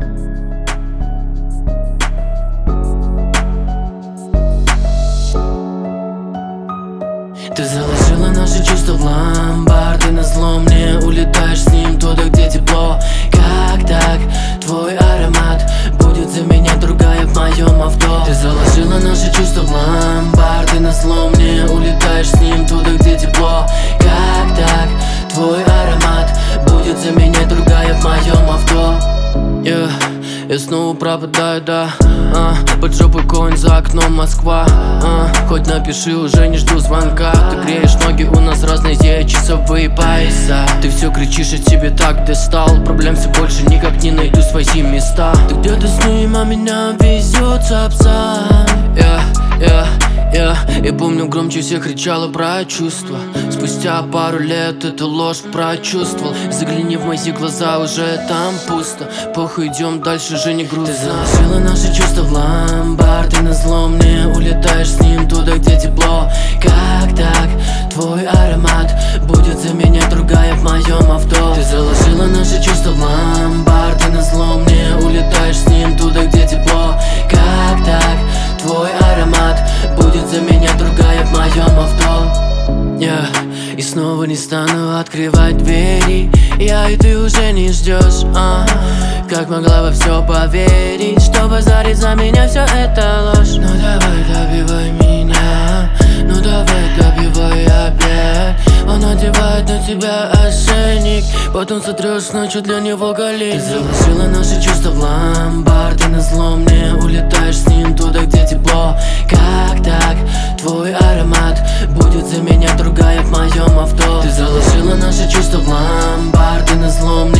Ты заложила наши чувства в ломбард, и назло мне улетаешь с ним туда, где тепло. Как так? Твой аромат будет заменять другая в моем авто. Ты заложила наши чувства в ломбард, и назло мне улетаешь с ним туда, где тепло. Как так? Твой аромат будет заменять другая в моем авто. Я снова пропадаю, да. Под жопой конь, за окном Москва. Хоть напиши, уже не жду звонка. Ты греешь ноги, у нас разные часовые пояса. Ты все кричишь, я тебе так достал. Проблем все больше, никак не найду свои места. Ты где-то с ним, а меня везет сапсан. Я помню, громче всех кричала про чувства. Спустя пару лет эту ложь прочувствовал. Загляни в мои глаза, уже там пусто. Похуй, идем дальше, же не грустно. Ты заложила наши чувства в ломбард, и назло мне улетаешь с ним туда, где тепло. Как так? Твой аромат будет заменять другая в моем авто. Ты заложила наши чувства в ломбард, и назло мне улетаешь с ним туда, где тепло. Как так? Твой аромат будет заменять другая в моем авто. И снова не стану открывать двери. Я и ты уже не ждешь. Как могла во все поверить, что базарить за меня все это ложь? Ну давай добивай меня, ну давай добивай опять. Он надевает на тебя ошейник, потом сотрешь ночью для него галик. Ты заложила наши чувства в ломбард, и назло мне улетаешь с ним туда, где тепло. Как так? Твой аромат будет заменять другая в моем авто. Ты заложила наши чувства в ломбард, и назло